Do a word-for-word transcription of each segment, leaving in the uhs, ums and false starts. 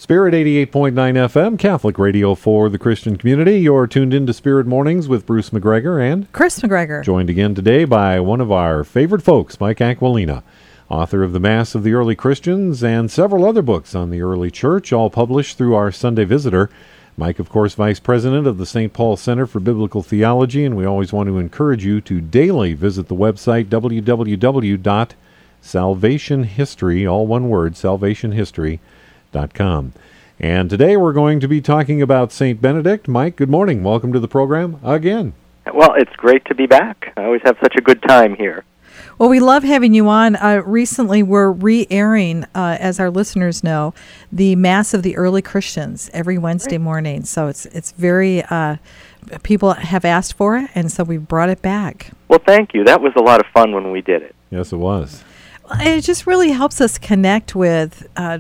Spirit eighty-eight point nine F M, Catholic radio for the Christian community. You're tuned in to Spirit Mornings with Bruce McGregor and Chris McGregor. Joined again today by one of our favorite folks, Mike Aquilina, author of The Mass of the Early Christians and several other books on the early church, all published through our Sunday Visitor. Mike, of course, vice president of the Saint Paul Center for Biblical Theology, and we always want to encourage you to daily visit the website w w w dot salvation history, all one word, salvation history dot com. And today we're going to be talking about Saint Benedict. Mike, good morning. Welcome to the program again. Well, it's great to be back. I always have such a good time here. Well, we love having you on. Uh, recently, we're re-airing, uh, as our listeners know, the Mass of the Early Christians every Wednesday right. morning. So it's it's very, uh, people have asked for it, and so we brought it back. Well, thank you. That was a lot of fun when we did it. Yes, it was. It just really helps us connect with uh,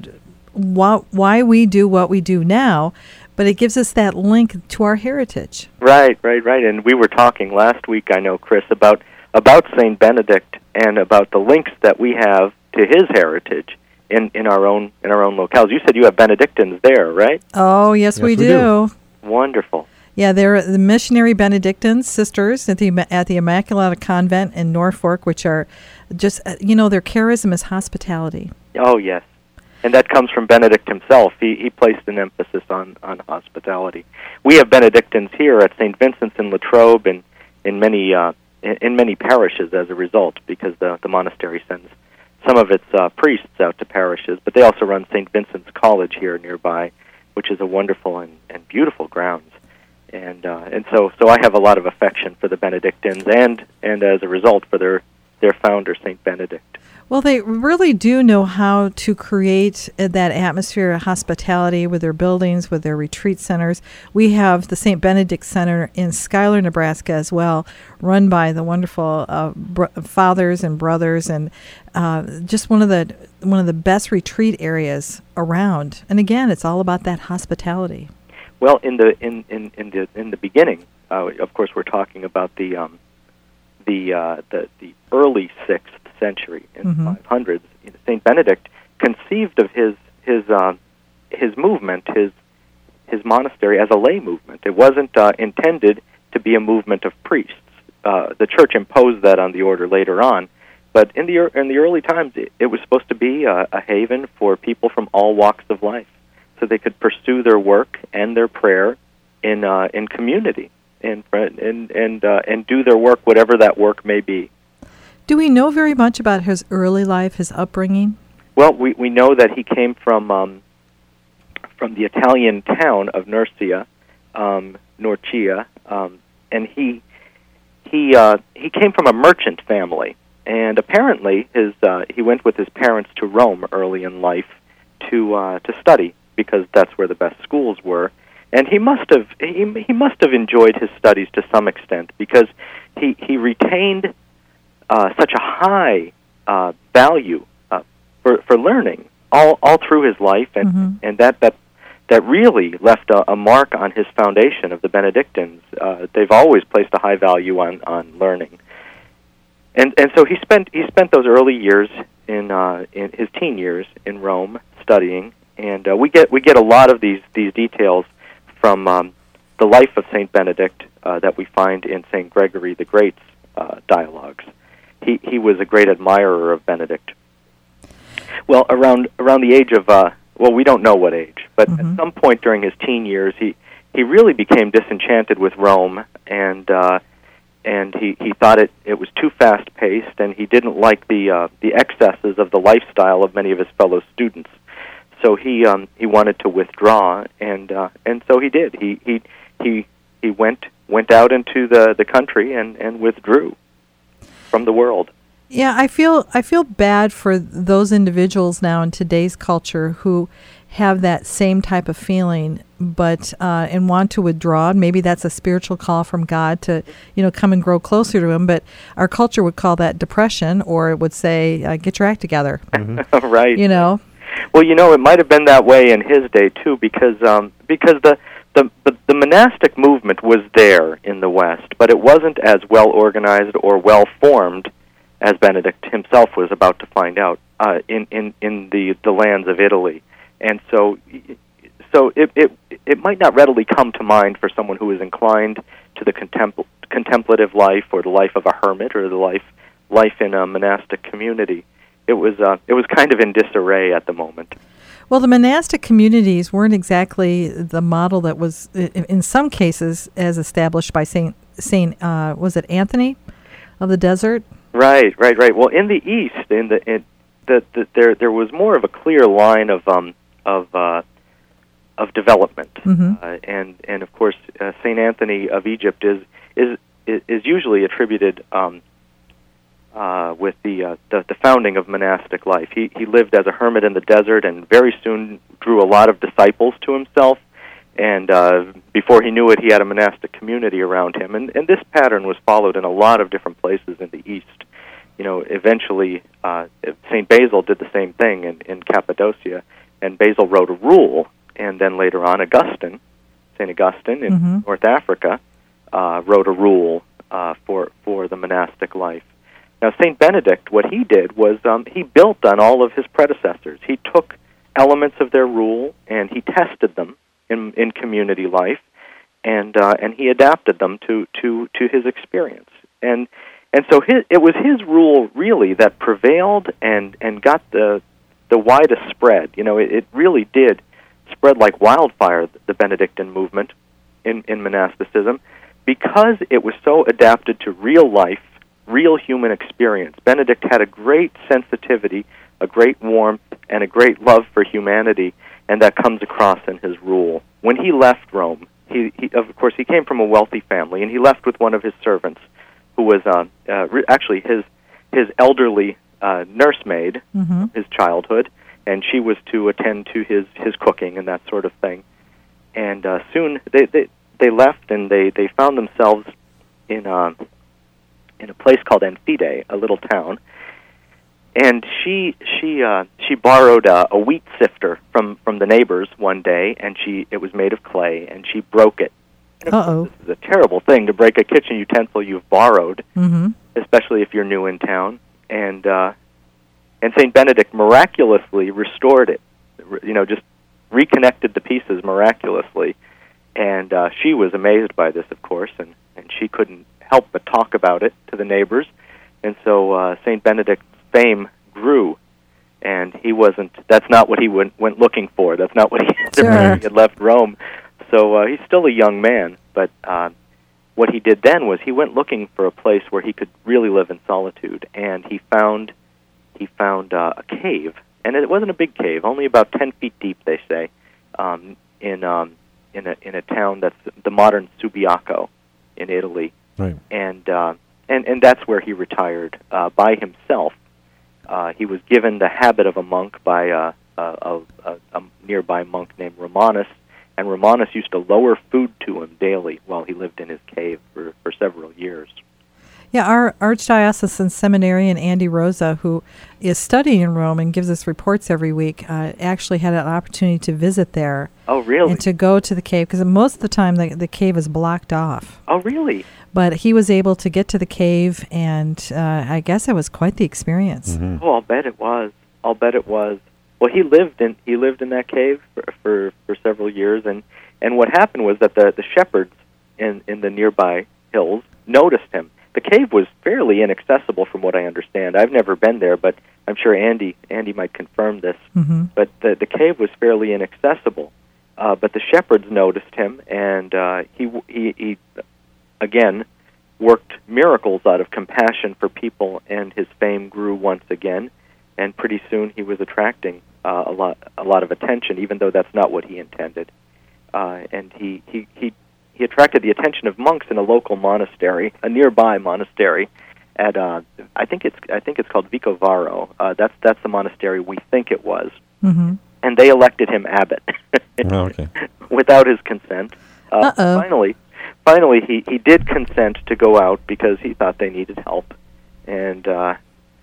wh- why we do what we do now, but it gives us that link to our heritage. Right, right, right. And we were talking last week, I know, Chris, about about Saint Benedict and about the links that we have to his heritage in, in our own in our own locales. You said you have Benedictines there, right? Oh, yes, yes we, we do. do. Wonderful. Yeah, they're the missionary Benedictine sisters at the at the Immaculata Convent in Norfolk, which are just, you know, their charism is hospitality. Oh, yes. And that comes from Benedict himself. He he placed an emphasis on, on hospitality. We have Benedictines here at Saint Vincent's in Latrobe and in many uh, in, in many parishes as a result, because the, the monastery sends some of its uh, priests out to parishes, but they also run Saint Vincent's College here nearby, which is a wonderful and, and beautiful grounds. And uh, and so so I have a lot of affection for the Benedictines, and and as a result for their their founder, Saint Benedict. Well, they really do know how to create uh, that atmosphere of hospitality with their buildings, with their retreat centers. We have the Saint Benedict Center in Schuyler, Nebraska as well, run by the wonderful uh, br- fathers and brothers, and uh, just one of the one of the best retreat areas around. And again, it's all about that hospitality. Well, in the in, in, in the in the beginning, uh, of course, we're talking about the um, the, uh, the the early sixth century in mm-hmm. the five hundreds. Saint Benedict conceived of his his uh, his movement, his his monastery, as a lay movement. It wasn't uh, intended to be a movement of priests. Uh, the Church imposed that on the order later on, but in the in the early times, it, it was supposed to be a, a haven for people from all walks of life, so they could pursue their work and their prayer in uh, in community and and and uh, and do their work, whatever that work may be. Do we know very much about his early life, his upbringing? Well, we we know that he came from um, from the Italian town of Nursia, um, Norcia, um, and he he uh, he came from a merchant family, and apparently his uh, he went with his parents to Rome early in life to uh, to study, because that's where the best schools were. And he must have he, he must have enjoyed his studies to some extent, because he he retained uh, such a high uh, value uh, for for learning all all through his life, and mm-hmm. and that that that really left a, a mark on his foundation of the Benedictines. Uh, they've always placed a high value on, on learning, and and so he spent he spent those early years in uh, in his teen years in Rome studying. And uh, we get we get a lot of these these details from um, the life of Saint Benedict uh, that we find in Saint Gregory the Great's uh, dialogues. He he was a great admirer of Benedict. Well, around around the age of uh, well, we don't know what age, but mm-hmm. at some point during his teen years, he, he really became disenchanted with Rome, and uh, and he, he thought it, it was too fast paced, and he didn't like the uh, the excesses of the lifestyle of many of his fellow students. So he um, he wanted to withdraw, and uh, and so he did. He he he he went went out into the, the country and, and withdrew from the world. Yeah, I feel I feel bad for those individuals now in today's culture who have that same type of feeling, but uh, and want to withdraw. Maybe that's a spiritual call from God to, you know, come and grow closer to Him. But our culture would call that depression, or it would say, uh, "Get your act together." Mm-hmm. Right. You know. Well, you know, it might have been that way in his day too, because um, because the, the the the monastic movement was there in the West, but it wasn't as well organized or well formed as Benedict himself was about to find out uh, in in in the the lands of Italy. And so so it, it it might not readily come to mind for someone who is inclined to the contempl- contemplative life, or the life of a hermit, or the life life in a monastic community. It was uh, it was kind of in disarray at the moment. Well, the monastic communities weren't exactly the model that was, in, in some cases, as established by Saint Saint uh, was it Anthony of the Desert? Right, right, right. Well, in the East, in the in the, the there there was more of a clear line of um of uh, of development, mm-hmm. uh, and and of course uh, Saint Anthony of Egypt is is is usually attributed um, uh, with the, uh, the the founding of monastic life. He he lived as a hermit in the desert, and very soon drew a lot of disciples to himself. And uh, before he knew it, he had a monastic community around him. And, and this pattern was followed in a lot of different places in the East. You know, eventually, uh, Saint Basil did the same thing in, in Cappadocia, and Basil wrote a rule. And then later on, Augustine, Saint Augustine in mm-hmm. North Africa, uh, wrote a rule uh, for, for the monastic life. Now, Saint Benedict, what he did was um, he built on all of his predecessors. He took elements of their rule, and he tested them in, in community life, and uh, and he adapted them to, to, to his experience. And and so his, it was his rule, really, that prevailed and, and got the the widest spread. You know, it, it really did spread like wildfire, the Benedictine movement in, in monasticism, because it was so adapted to real life, real human experience. Benedict had a great sensitivity, a great warmth, and a great love for humanity, and that comes across in his rule. When he left Rome, he, he of course, he came from a wealthy family, and he left with one of his servants, who was uh, uh, re- actually his his elderly uh, nursemaid, mm-hmm. his childhood, and she was to attend to his, his cooking and that sort of thing. And uh, soon they, they they left, and they, they found themselves in a, in a place called Amphide, a little town. And she she uh, she borrowed a, a wheat sifter from, from the neighbors one day, and she it was made of clay, and she broke it. And of Uh-oh. course, this is a terrible thing to break a kitchen utensil you've borrowed, mm-hmm. especially if you're new in town. And uh, and Saint Benedict miraculously restored it, you know, just reconnected the pieces miraculously. And uh, she was amazed by this, of course, and, and she couldn't help but talk about it to the neighbors. And so uh, Saint Benedict's fame grew, and he wasn't, that's not what he went, went looking for. That's not what he, Sure. he had left Rome. So uh, he's still a young man, but uh, what he did then was he went looking for a place where he could really live in solitude, and he found he found uh, a cave, and it wasn't a big cave, only about ten feet deep, they say, um, in um, in a in a town that's the modern Subiaco in Italy, Right. and uh, and and that's where he retired uh, by himself. Uh, he was given the habit of a monk by uh, a, a, a nearby monk named Romanus. And Romanus used to lower food to him daily while he lived in his cave for, for several years. Yeah, our Archdiocesan seminarian, Andy Rosa, who is studying in Rome and gives us reports every week, uh, actually had an opportunity to visit there. Oh, really? And to go to the cave, because most of the time the, the cave is blocked off. Oh, really? But he was able to get to the cave, and uh, I guess it was quite the experience. Mm-hmm. Oh, I'll bet it was. I'll bet it was. Well, he lived in he lived in that cave for for, for several years, and, and what happened was that the, the shepherds in, in the nearby hills noticed him. The cave was fairly inaccessible, from what I understand. I've never been there, but I'm sure Andy Andy might confirm this. Mm-hmm. But the the cave was fairly inaccessible. Uh, but the shepherds noticed him, and uh, he he he again worked miracles out of compassion for people, and his fame grew once again. And pretty soon he was attracting uh, a lot a lot of attention, even though that's not what he intended. Uh, and he, he, he, he attracted the attention of monks in a local monastery, a nearby monastery, at uh, I think it's I think it's called Vicovaro. Uh, that's that's the monastery we think it was. Mm-hmm. And they elected him abbot Oh, okay. without his consent. Uh, Uh-oh. finally, finally he, he did consent to go out because he thought they needed help, and. Uh,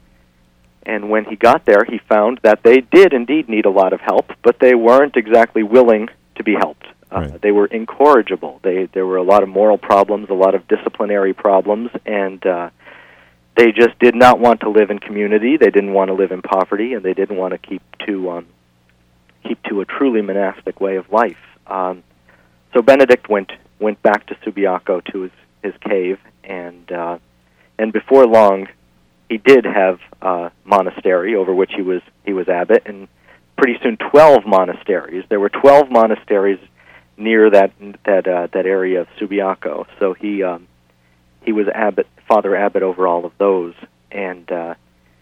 And when he got there, he found that they did indeed need a lot of help, but they weren't exactly willing to be helped. Uh, Right. They were incorrigible. They, there were a lot of moral problems, a lot of disciplinary problems, and uh, they just did not want to live in community. They didn't want to live in poverty, and they didn't want to keep to um, keep to a truly monastic way of life. Um, so Benedict went went back to Subiaco to his, his cave, and uh, and before long, he did have a monastery over which he was he was abbot, and pretty soon twelve monasteries. There were twelve monasteries near that that uh, that area of Subiaco. So he um, he was abbot, father abbot over all of those, and uh,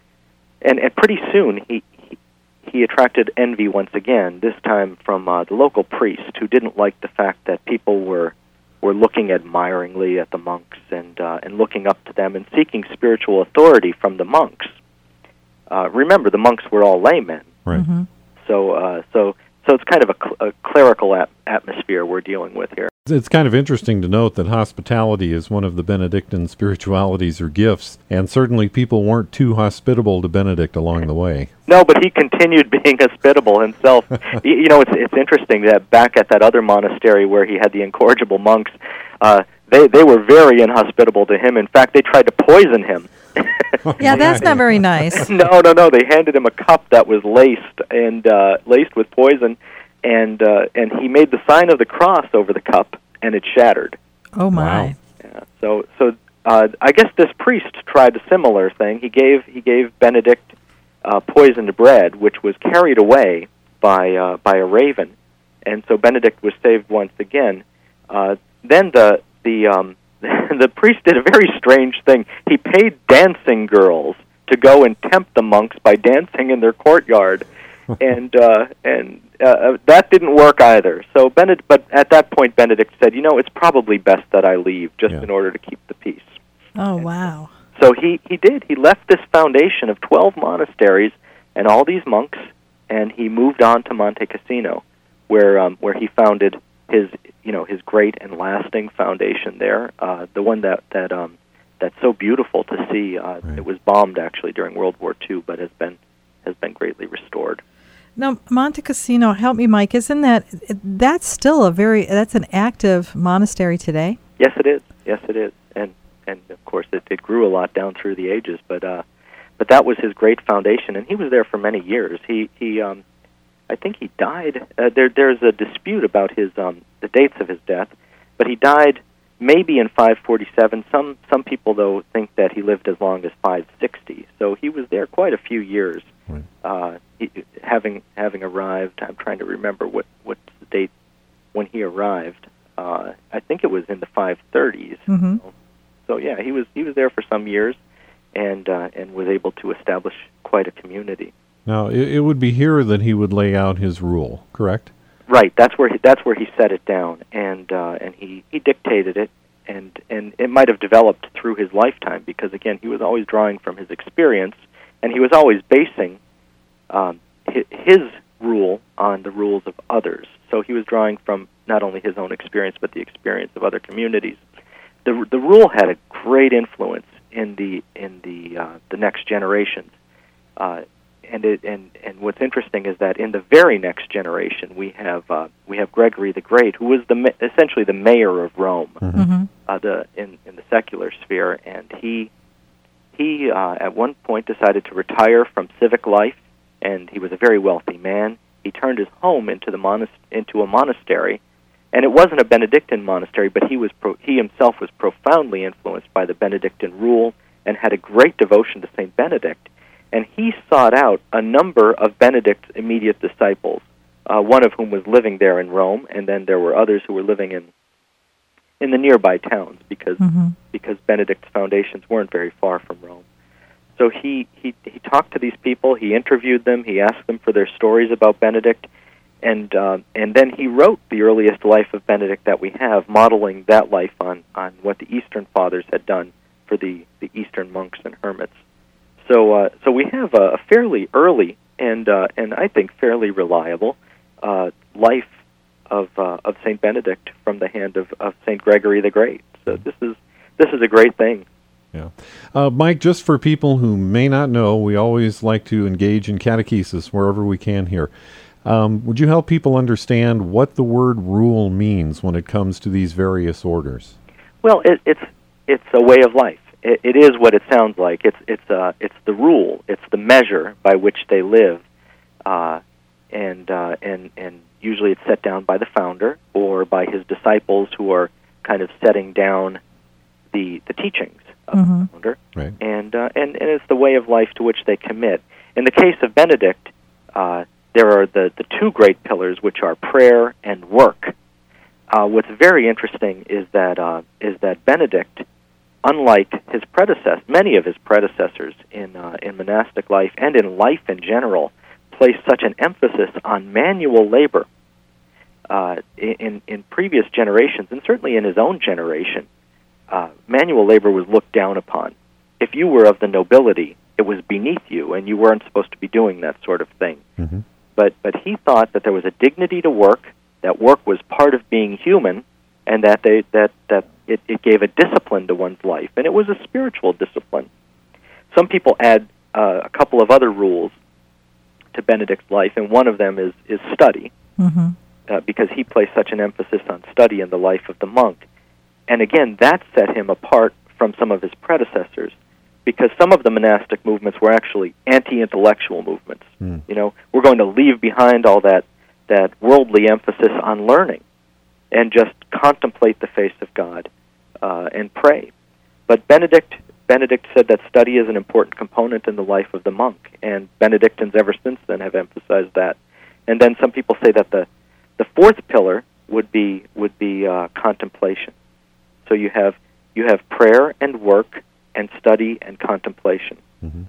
and and pretty soon he, he he attracted envy once again. This time from uh, the local priest, who didn't like the fact that people were were looking admiringly at the monks and uh, and looking up to them and seeking spiritual authority from the monks. Uh, remember, the monks were all laymen, right? Mm-hmm. So uh, so. So it's kind of a, cl- a clerical ap- atmosphere we're dealing with here. It's kind of interesting to note that hospitality is one of the Benedictine spiritualities or gifts, and certainly people weren't too hospitable to Benedict along the way. No, but he continued being hospitable himself. you, you know, it's it's interesting that back at that other monastery where he had the incorrigible monks, uh, they, they were very inhospitable to him. In fact, they tried to poison him. Yeah, that's not very nice. no, no, no. They handed him a cup that was laced and uh, laced with poison, and uh, and he made the sign of the cross over the cup, and it shattered. Oh my! Wow. Yeah. So, so uh, I guess this priest tried a similar thing. He gave he gave Benedict uh, poisoned bread, which was carried away by uh, by a raven, and so Benedict was saved once again. Uh, then the the um, the priest did a very strange thing. He paid dancing girls to go and tempt the monks by dancing in their courtyard, and uh, and uh, that didn't work either. So Benedict, but at that point, Benedict said, "You know, it's probably best that I leave, just Yeah. in order to keep the peace." Oh wow! So he he did. He left this foundation of twelve monasteries and all these monks, and he moved on to Monte Cassino, where um, where he founded his you know his great and lasting foundation there, uh, the one that that um, that's so beautiful to see. Uh, Right. It was bombed actually during World War Two, but has been has been greatly restored. Now, Monte Cassino, help me, Mike. Isn't that that's still a very that's an active monastery today? Yes, it is. Yes, it is. And and of course, it, it grew a lot down through the ages. But uh, but that was his great foundation, and he was there for many years. He he um, I think he died. Uh, there there's a dispute about his um, the dates of his death, but he died maybe in five forty-seven. Some some people though think that he lived as long as five sixty. So he was there quite a few years. Right. Uh, he, having having arrived, I'm trying to remember what what's the date when he arrived. Uh, I think it was in the five thirties. Mm-hmm. So, so yeah, he was he was there for some years, and uh, and was able to establish quite a community. Now, it, it would be here that he would lay out his rule, correct? Right. That's where he, that's where he set it down, and uh, and he, he dictated it, and and it might have developed through his lifetime because again he was always drawing from his experience, and he was always basing um, his, his rule on the rules of others. So he was drawing from not only his own experience but the experience of other communities. The the rule had a great influence in the in the uh, the next generations. Uh, And, it, and and what's interesting is that in the very next generation we have uh, we have Gregory the Great, who was the ma- essentially the mayor of Rome, Mm-hmm. Mm-hmm. uh, the in, in the secular sphere, and he he uh, at one point decided to retire from civic life, and he was a very wealthy man. He turned his home into the monas- into a monastery, and it wasn't a Benedictine monastery, but he was pro- he himself was profoundly influenced by the Benedictine rule and had a great devotion to Saint Benedict. And he sought out a number of Benedict's immediate disciples, uh, one of whom was living there in Rome, and then there were others who were living in in the nearby towns because Mm-hmm. because Benedict's foundations weren't very far from Rome. So he, he, he talked to these people, he interviewed them, he asked them for their stories about Benedict, and uh, and then he wrote the earliest life of Benedict that we have, modeling that life on, on what the Eastern Fathers had done for the, the Eastern monks and hermits. So, uh, so we have a, a fairly early and uh, and I think fairly reliable uh, life of uh, of Saint Benedict from the hand of, of Saint Gregory the Great. So this is this is a great thing. Yeah. Uh, Mike, just for people who may not know, we always like to engage in catechesis wherever we can here. Um, would you help people understand what the word rule means when it comes to these various orders? Well, it, it's it's a way of life. It, it is what it sounds like. It's it's uh it's the rule. It's the measure by which they live. Uh, and uh, and and usually it's set down by the founder or by his disciples who are kind of setting down the the teachings of mm-hmm. the founder, right. and, uh, and and it's the way of life to which they commit. In the case of Benedict, uh, there are the, the two great pillars, which are prayer and work. Uh, what's very interesting is that uh, is that Benedict, unlike his predecessors, many of his predecessors in uh, in monastic life and in life in general, placed such an emphasis on manual labor. Uh, in in previous generations, and certainly in his own generation, uh, manual labor was looked down upon. If you were of the nobility, it was beneath you, and you weren't supposed to be doing that sort of thing. Mm-hmm. But but he thought that there was a dignity to work, that work was part of being human, and that they that that it, it gave a discipline to one's life, and it was a spiritual discipline. Some people add uh, a couple of other rules to Benedict's life, and one of them is is study, mm-hmm. uh, because he placed such an emphasis on study in the life of the monk. And again, that set him apart from some of his predecessors, because some of the monastic movements were actually anti-intellectual movements. Mm. You know, we're going to leave behind all that, that worldly emphasis on learning and just contemplate the face of God uh, and pray. But Benedict Benedict said that study is an important component in the life of the monk, and Benedictines ever since then have emphasized that. And then some people say that the, the fourth pillar would be would be uh, contemplation. So you have you have prayer and work and study and contemplation. Mm-hmm.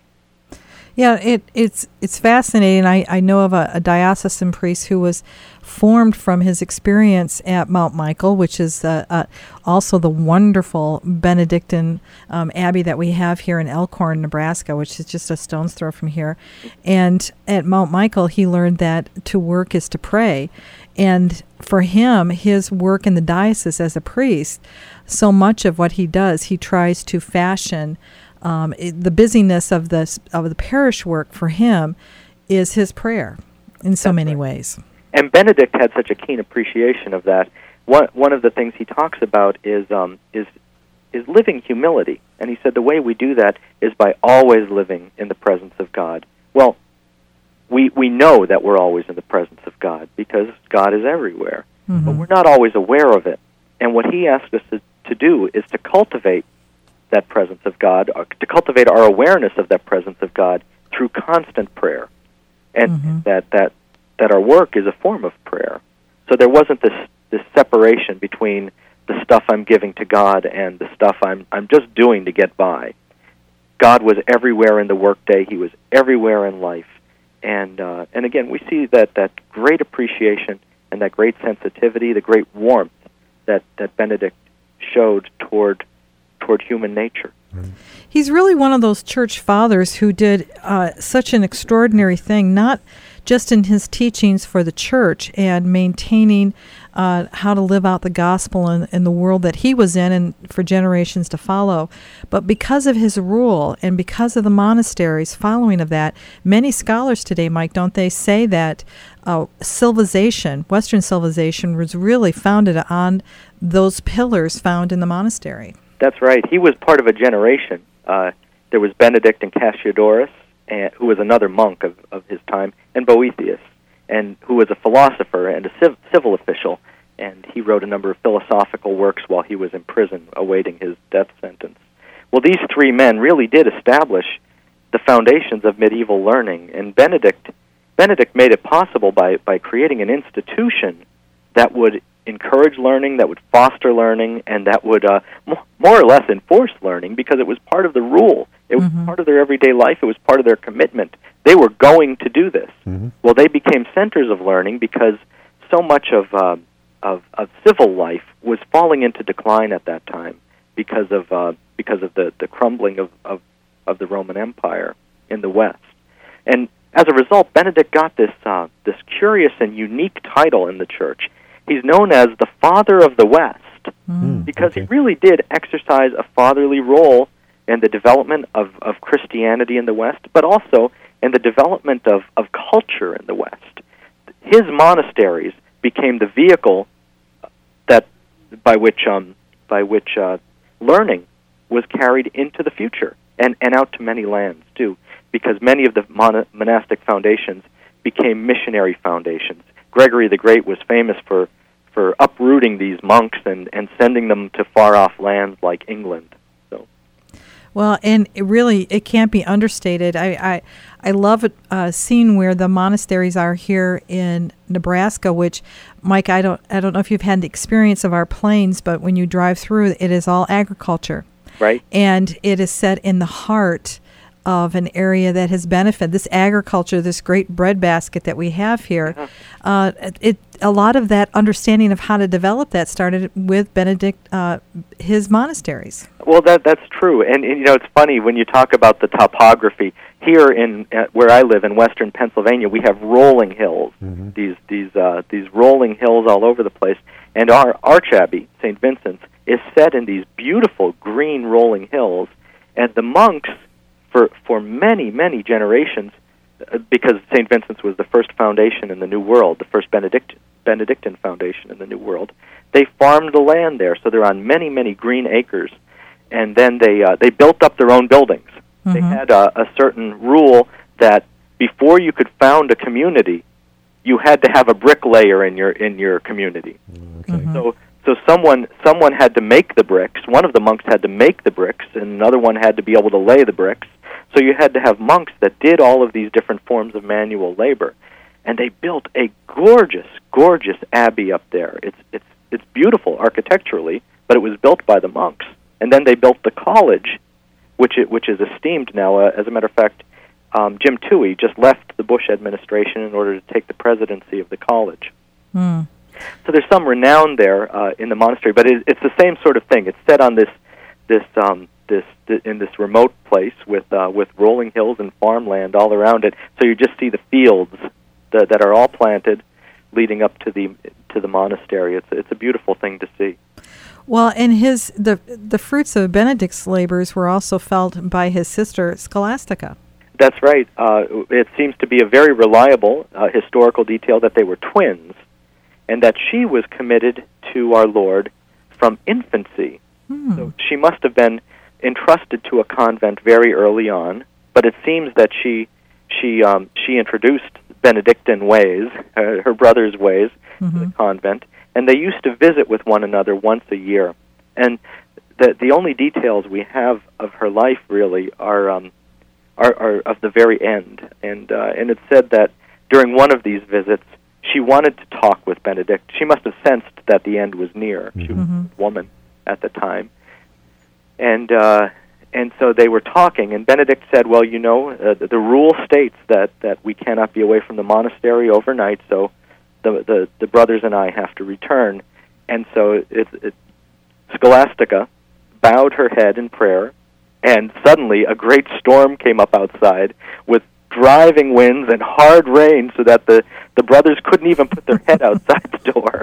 Yeah, it, it's it's fascinating. I, I know of a, a diocesan priest who was formed from his experience at Mount Michael, which is uh, uh, also the wonderful Benedictine um, abbey that we have here in Elkhorn, Nebraska, which is just a stone's throw from here. And at Mount Michael, he learned that to work is to pray. And for him, his work in the diocese as a priest, so much of what he does, he tries to fashion. Um, it, the busyness of the of the parish work for him is his prayer in so That's many right. ways. And Benedict had such a keen appreciation of that. One one of the things he talks about is um, is is living humility, and he said the way we do that is by always living in the presence of God. Well, we we know that we're always in the presence of God because God is everywhere, Mm-hmm. but we're not always aware of it. And what he asked us to, to do is to cultivate that presence of God, or to cultivate our awareness of that presence of God through constant prayer, and Mm-hmm. that, that that our work is a form of prayer. So there wasn't this this separation between the stuff I'm giving to God and the stuff I'm I'm just doing to get by. God was everywhere in the workday. He was everywhere in life, and uh, and again we see that that great appreciation and that great sensitivity, the great warmth that that Benedict showed toward. toward human nature. He's really one of those church fathers who did uh, such an extraordinary thing, not just in his teachings for the church and maintaining uh, how to live out the gospel in, in the world that he was in and for generations to follow, but because of his rule and because of the monasteries following of that, many scholars today, Mike, don't they say that uh, civilization, Western civilization, was really founded on those pillars found in the monastery. That's right. He was part of a generation. Uh, there was Benedict and Cassiodorus, and, who was another monk of, of his time, and Boethius, and who was a philosopher and a civ- civil official, and he wrote a number of philosophical works while he was in prison awaiting his death sentence. Well, these three men really did establish the foundations of medieval learning, and Benedict Benedict made it possible by, by creating an institution that would encourage learning, that would foster learning, and that would uh, more, more or less enforce learning because it was part of the rule. It was Mm-hmm. part of their everyday life. It was part of their commitment. They were going to do this. Mm-hmm. Well, they became centers of learning because so much of, uh, of of civil life was falling into decline at that time because of uh, because of the, the crumbling of, of, of the Roman Empire in the West. And as a result, Benedict got this uh, this curious and unique title in the church. He's known as the Father of the West Mm. because okay. he really did exercise a fatherly role in the development of, of Christianity in the West, but also in the development of, of culture in the West. His monasteries became the vehicle that by which um, by which uh, learning was carried into the future and, and out to many lands too, because many of the mon- monastic foundations became missionary foundations. Gregory the Great was famous for, for uprooting these monks and, and sending them to far-off lands like England. So, well, and it really, it can't be understated. I I, I love uh, seeing where the monasteries are here in Nebraska, which, Mike, I don't I don't know if you've had the experience of our plains, but when you drive through, it is all agriculture. Right. And it is set in the heart of an area that has benefited this agriculture, this great breadbasket that we have here. Yeah. Uh, it a lot of that understanding of how to develop that started with Benedict, uh, his monasteries. Well, that that's true, and, and you know it's funny when you talk about the topography here in uh, where I live in western Pennsylvania. We have rolling hills, mm-hmm. these these uh, these rolling hills all over the place, and our Archabbey, Saint Vincent's, is set in these beautiful green rolling hills, and the monks, for for many many generations, uh, because Saint Vincent's was the first foundation in the New World, the first Benedict Benedictine foundation in the New World, they farmed the land there, so they're on many many green acres, and then they uh, they built up their own buildings. Mm-hmm. They had a, a certain rule that before you could found a community, you had to have a bricklayer in your in your community. Okay. Mm-hmm. So. So someone someone had to make the bricks. One of the monks had to make the bricks, and another one had to be able to lay the bricks. So you had to have monks that did all of these different forms of manual labor, and they built a gorgeous, gorgeous abbey up there. It's it's it's beautiful architecturally, but it was built by the monks. And then they built the college, which it, which is esteemed now. Uh, as a matter of fact, um, Jim Toohey just left the Bush administration in order to take the presidency of the college. Mm. So there's some renown there uh, in the monastery, but it, it's the same sort of thing. It's set on this, this, um, this, th- in this remote place with uh, with rolling hills and farmland all around it. So you just see the fields that, that are all planted, leading up to the to the monastery. It's it's a beautiful thing to see. Well, and his the the fruits of Benedict's labors were also felt by his sister Scholastica. That's right. Uh, it seems to be a very reliable uh, historical detail that they were twins, and that she was committed to our Lord from infancy. Hmm. So she must have been entrusted to a convent very early on, but it seems that she she um, she introduced Benedictine ways, uh, her brother's ways, mm-hmm. to the convent, and they used to visit with one another once a year. And the the only details we have of her life really are um, are, are of the very end. And uh, and it's said that during one of these visits, she wanted to talk with Benedict. She must have sensed that the end was near. Mm-hmm. She was a woman at the time. And uh, and so they were talking, and Benedict said, well, you know, uh, the, the rule states that, that we cannot be away from the monastery overnight, so the the, the brothers and I have to return. And so it, it, Scholastica bowed her head in prayer, and suddenly a great storm came up outside with driving winds and hard rain, so that the, the brothers couldn't even put their head outside the door.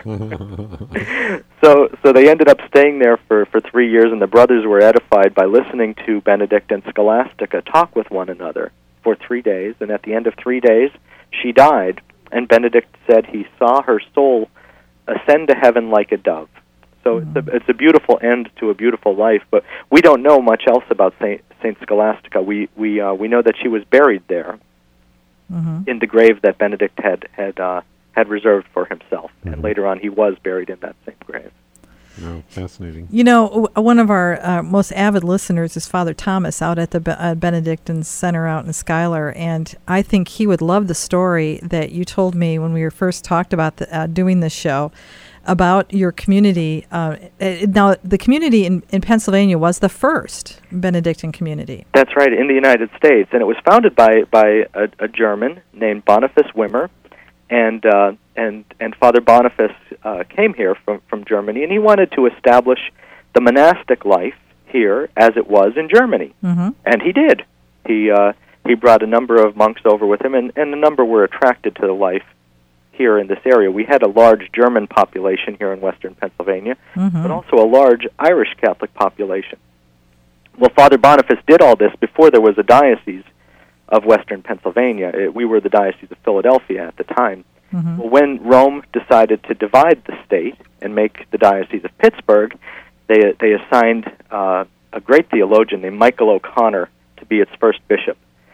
so so they ended up staying there for, for three years, and the brothers were edified by listening to Benedict and Scholastica talk with one another for three days. And at the end of three days, she died, and Benedict said he saw her soul ascend to heaven like a dove. So mm-hmm. it's a it's a beautiful end to a beautiful life. But we don't know much else about Saint Saint Scholastica. We we uh, we know that she was buried there, mm-hmm. in the grave that Benedict had had uh, had reserved for himself, mm-hmm. and later on he was buried in that same grave. Oh, fascinating. You know, w- one of our uh, most avid listeners is Father Thomas out at the Be- uh, Benedictine Center out in Schuyler, and I think he would love the story that you told me when we were first talked about the, uh, doing this show about your community. Uh, it, now, the community in, in Pennsylvania was the first Benedictine community. That's right, in the United States, and it was founded by by a, a German named Boniface Wimmer, and uh, and and Father Boniface uh, came here from, from Germany, and he wanted to establish the monastic life here as it was in Germany, mm-hmm. and he did. He uh, he brought a number of monks over with him, and, and a number were attracted to the life here in this area. We had a large German population here in western Pennsylvania, mm-hmm. but also a large Irish Catholic population. Well, Father Boniface did all this before there was a diocese of western Pennsylvania. It, we were the Diocese of Philadelphia at the time. Mm-hmm. Well, when Rome decided to divide the state and make the Diocese of Pittsburgh, they they assigned uh, a great theologian named Michael O'Connor to be its first bishop.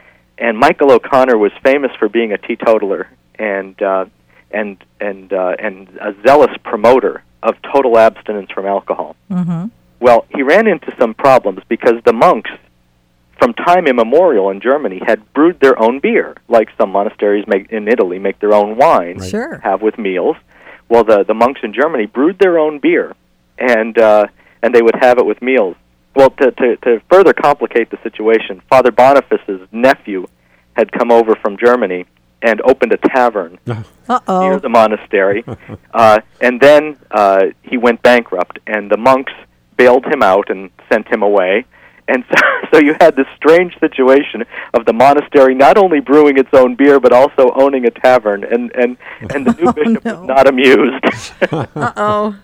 and Michael O'Connor was famous for being a teetotaler and uh, and and uh, and a zealous promoter of total abstinence from alcohol. Mm-hmm. Well, he ran into some problems because the monks, from time immemorial in Germany, had brewed their own beer, like some monasteries make in Italy make their own wine, Right. Sure. have with meals. Well, the the monks in Germany brewed their own beer, and uh, and they would have it with meals. Well, to, to to further complicate the situation, Father Boniface's nephew had come over from Germany and opened a tavern Uh-oh. near the monastery, uh, and then uh, he went bankrupt, and the monks bailed him out and sent him away. And so, so you had this strange situation of the monastery not only brewing its own beer, but also owning a tavern, and, and, and the new Oh, bishop no. was not amused. Uh-oh.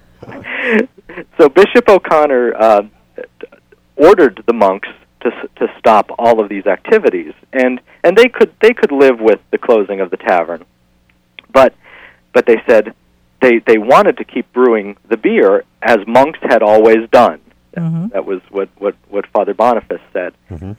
So Bishop O'Connor uh, ordered the monks to s- to stop all of these activities, and, and they could they could live with the closing of the tavern, but but they said they they wanted to keep brewing the beer as monks had always done. Mm-hmm. That was what, what, what Father Boniface said. Mm-hmm.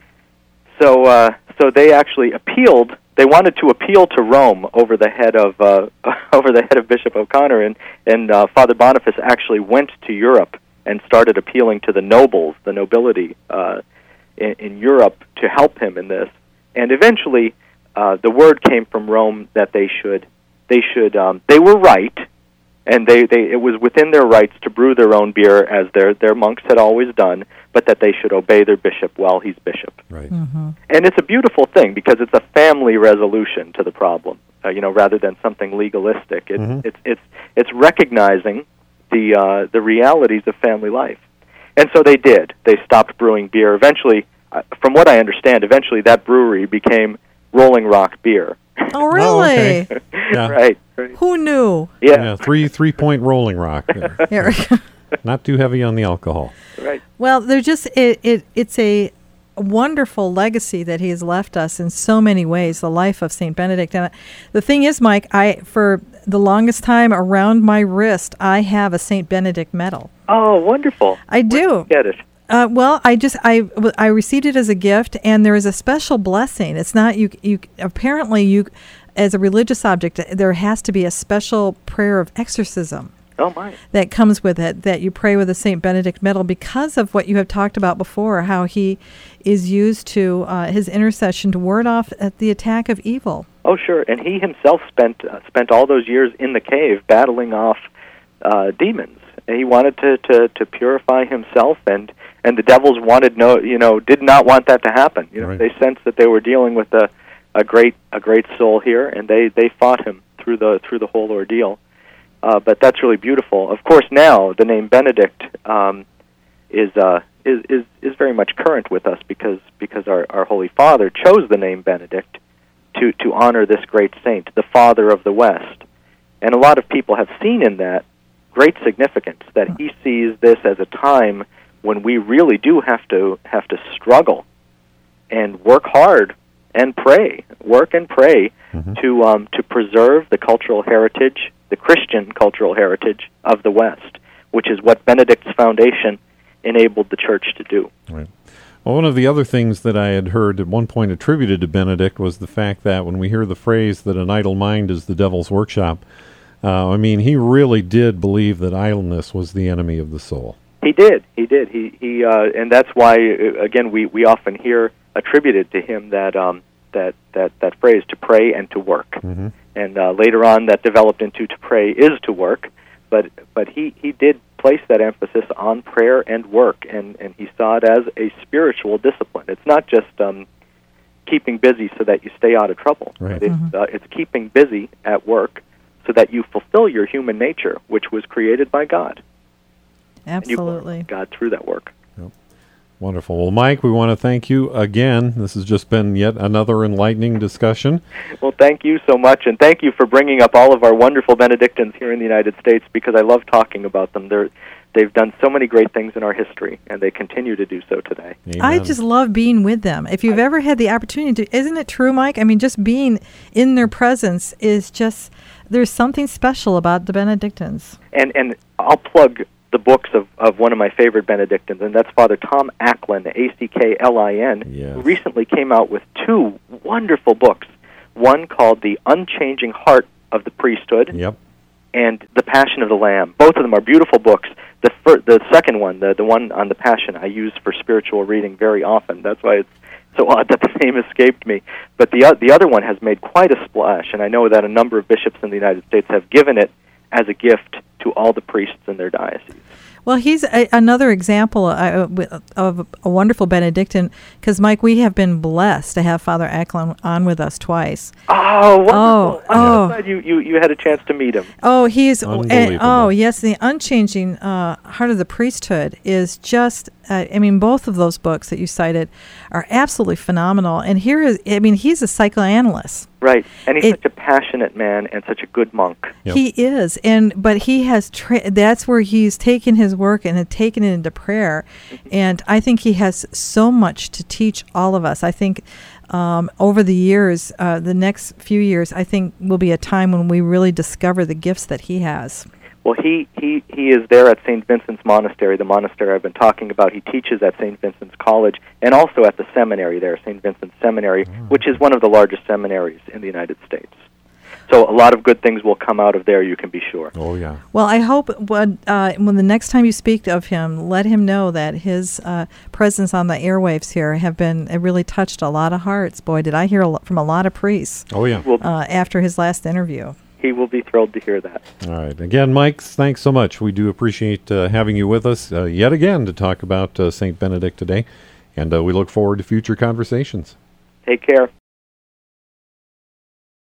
So uh, so they actually appealed. They wanted to appeal to Rome over the head of uh, over the head of Bishop O'Connor, and and uh, Father Boniface actually went to Europe and started appealing to the nobles, the nobility uh, in, in Europe, to help him in this. And eventually, uh, the word came from Rome that they should they should um, they were right. And they, they it was within their rights to brew their own beer as their, their monks had always done, but that they should obey their bishop while he's bishop. Right. Mm-hmm. And it's a beautiful thing because it's a family resolution to the problem, uh, you know, rather than something legalistic. It's Mhm. it's it's it's recognizing the uh, the realities of family life, and so they did. They stopped brewing beer. Eventually, uh, from what I understand, eventually that brewery became Rolling Rock Beer. Oh, really? okay. Yeah. Right. Right. Who knew? Yeah. Yeah, three three point rolling rock there. Here. Not too heavy on the alcohol. Right. Well, they're just it, it it's a wonderful legacy that he has left us in so many ways, the life of Saint Benedict. And the thing is, Mike, I for the longest time around my wrist, I have a Saint Benedict medal. Oh, wonderful. I do. Get it. Uh, well, I just I, w- I received it as a gift, and there is a special blessing. It's not you you apparently you as a religious object there has to be a special prayer of exorcism Oh, my. that comes with it, that you pray with a Saint Benedict medal because of what you have talked about before, how he is used to uh, his intercession to ward off at the attack of evil. Oh, sure. And he himself spent uh, spent all those years in the cave battling off uh, demons. And he wanted to, to, to purify himself, and, and the devils wanted no, you know, did not want that to happen. You know, Right. they sensed that they were dealing with a, a great a great soul here, and they, they fought him through the through the whole ordeal. Uh, but that's really beautiful. Of course, now the name Benedict um, is, uh, is is is very much current with us because because our, our Holy Father chose the name Benedict to to honor this great saint, the Father of the West. And a lot of people have seen in that great significance, that he sees this as a time when we really do have to have to struggle and work hard and pray, work and pray Mhm. to um, to preserve the cultural heritage, the Christian cultural heritage of the West, which is what Benedict's foundation enabled the church to do. Right. Well, one of the other things that I had heard at one point attributed to Benedict was the fact that when we hear the phrase that an idle mind is the devil's workshop, uh, I mean, he really did believe that idleness was the enemy of the soul. He did. He did. He he, uh, and that's why uh, again we, we often hear attributed to him that um, that that that phrase to pray and to work. Mm-hmm. And uh, later on, that developed into to pray is to work. But but he, he did place that emphasis on prayer and work, and, and he saw it as a spiritual discipline. It's not just um, keeping busy so that you stay out of trouble. Right. It's Mhm. uh, it's keeping busy at work so that you fulfill your human nature, which was created by God. And you glorify Absolutely. God through that work. Wonderful. Well, Mike, we want to thank you again. This has just been yet another enlightening discussion. Well, thank you so much, and thank you for bringing up all of our wonderful Benedictines here in the United States, because I love talking about them. They're, they've done so many great things in our history, and they continue to do so today. I Amen. just love being with them. If you've ever had the opportunity to, isn't it true, Mike? I mean, just being in their presence is just, there's something special about the Benedictines. And and I'll plug the books of, of one of my favorite Benedictines, and that's Father Tom Acklin, A C K L I N, Yes. who recently came out with two wonderful books. One called The Unchanging Heart of the Priesthood, Yep. and The Passion of the Lamb. Both of them are beautiful books. The fir- the second one, the, the one on the Passion, I use for spiritual reading very often. That's why it's so odd that the name escaped me. But the, uh, the other one has made quite a splash, and I know that a number of bishops in the United States have given it as a gift to all the priests in their diocese. Well, he's a, another example uh, of a wonderful Benedictine, because, Mike, we have been blessed to have Father Acklin on with us twice. Oh, wonderful. Oh, I'm oh. so glad you, you, you had a chance to meet him. Oh, he's Unbelievable. uh, oh yes, the unchanging uh, heart of the priesthood is just. Uh, I mean, both of those books that you cited are absolutely phenomenal. And here is, I mean, he's a psychoanalyst. Right, and he's It- such a passionate man and such a good monk. Yep. He is, and but he has. Tra- that's where he's taken his work and had taken it into prayer, and I think he has so much to teach all of us. I think. Um, over the years, uh, the next few years, I think will be a time when we really discover the gifts that he has. Well, he, he, he is there at Saint Vincent's Monastery, the monastery I've been talking about. He teaches at Saint Vincent's College and also at the seminary there, Saint Vincent's Seminary, which is one of the largest seminaries in the United States. So a lot of good things will come out of there, you can be sure. Oh, yeah. Well, I hope when, uh, when the next time you speak of him, let him know that his uh, presence on the airwaves here have been it really touched a lot of hearts. Boy, did I hear a lot from a lot of priests Oh, yeah. Well, uh, after his last interview. he will be thrilled to hear that. All right. Again, Mike, thanks so much. We do appreciate uh, having you with us uh, yet again to talk about uh, Saint Benedict today, and uh, we look forward to future conversations. Take care.